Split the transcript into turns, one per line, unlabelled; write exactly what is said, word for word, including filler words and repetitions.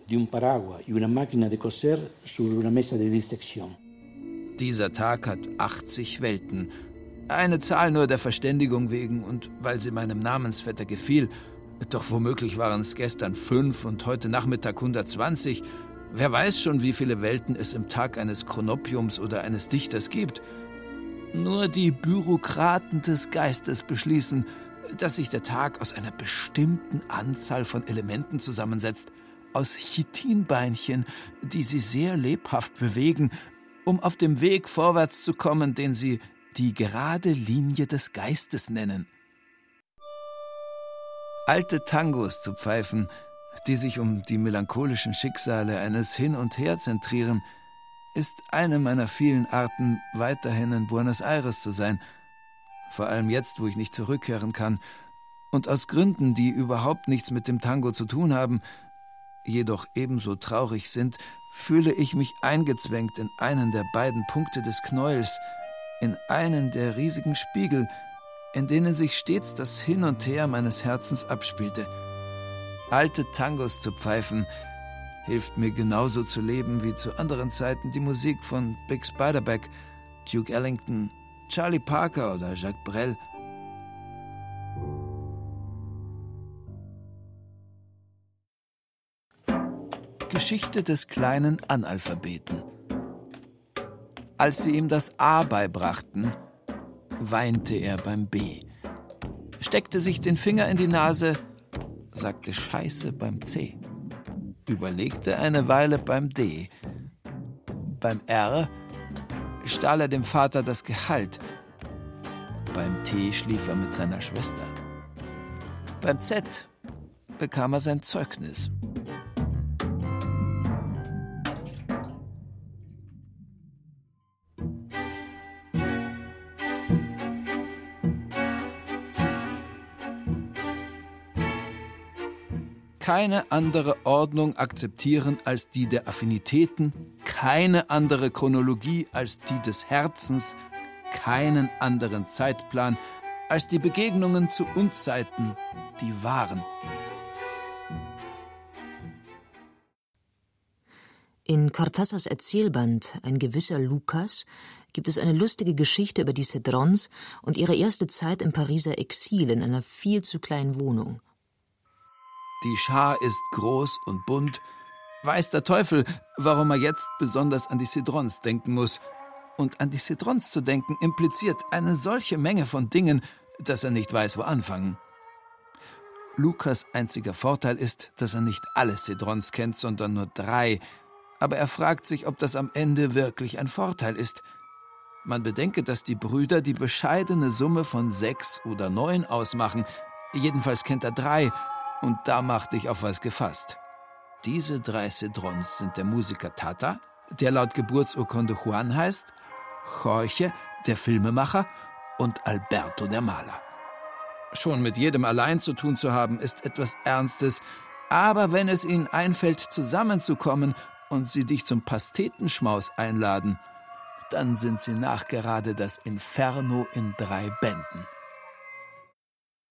di un paraguas y una máquina de coser sobre una mesa de disección.
Dieser Tag hat achtzig Welten. Eine Zahl nur der Verständigung wegen und weil sie meinem Namensvetter gefiel. Doch womöglich waren es gestern fünf und heute Nachmittag hundertzwanzig. Wer weiß schon, wie viele Welten es im Tag eines Chronopiums oder eines Dichters gibt. Nur die Bürokraten des Geistes beschließen, dass sich der Tag aus einer bestimmten Anzahl von Elementen zusammensetzt, aus Chitinbeinchen, die sie sehr lebhaft bewegen, um auf dem Weg vorwärts zu kommen, den sie die gerade Linie des Geistes nennen. Alte Tangos zu pfeifen, die sich um die melancholischen Schicksale eines Hin und Her zentrieren, ist eine meiner vielen Arten, weiterhin in Buenos Aires zu sein. Vor allem jetzt, wo ich nicht zurückkehren kann. Und aus Gründen, die überhaupt nichts mit dem Tango zu tun haben, jedoch ebenso traurig sind, fühle ich mich eingezwängt in einen der beiden Punkte des Knäuels, in einen der riesigen Spiegel, in denen sich stets das Hin und Her meines Herzens abspielte. Alte Tangos zu pfeifen, hilft mir genauso zu leben wie zu anderen Zeiten die Musik von Big Spiderback, Duke Ellington, Charlie Parker oder Jacques Brel. Geschichte des kleinen Analphabeten. Als sie ihm das A beibrachten, weinte er beim B, steckte sich den Finger in die Nase, sagte Scheiße beim C, überlegte eine Weile beim D. Beim R stahl er dem Vater das Gehalt. Beim T schlief er mit seiner Schwester. Beim Z bekam er sein Zeugnis. Keine andere Ordnung akzeptieren als die der Affinitäten, keine andere Chronologie als die des Herzens, keinen anderen Zeitplan als die Begegnungen zu Unzeiten, die waren.
In Cortázars Erzählband Ein gewisser Lukas gibt es eine lustige Geschichte über die Cedrons und ihre erste Zeit im Pariser Exil in einer viel zu kleinen Wohnung.
Die Schar ist groß und bunt. Weiß der Teufel, warum er jetzt besonders an die Cedrons denken muss. Und an die Cedrons zu denken impliziert eine solche Menge von Dingen, dass er nicht weiß, wo anfangen. Lukas' einziger Vorteil ist, dass er nicht alle Cedrons kennt, sondern nur drei. Aber er fragt sich, ob das am Ende wirklich ein Vorteil ist. Man bedenke, dass die Brüder die bescheidene Summe von sechs oder neun ausmachen. Jedenfalls kennt er drei. Und da machte ich auf was gefasst. Diese drei Cedrons sind der Musiker Tata, der laut Geburtsurkunde Juan heißt, Jorge, der Filmemacher, und Alberto, der Maler. Schon mit jedem allein zu tun zu haben, ist etwas Ernstes, aber wenn es ihnen einfällt, zusammenzukommen und sie dich zum Pastetenschmaus einladen, dann sind sie nachgerade das Inferno in drei Bänden.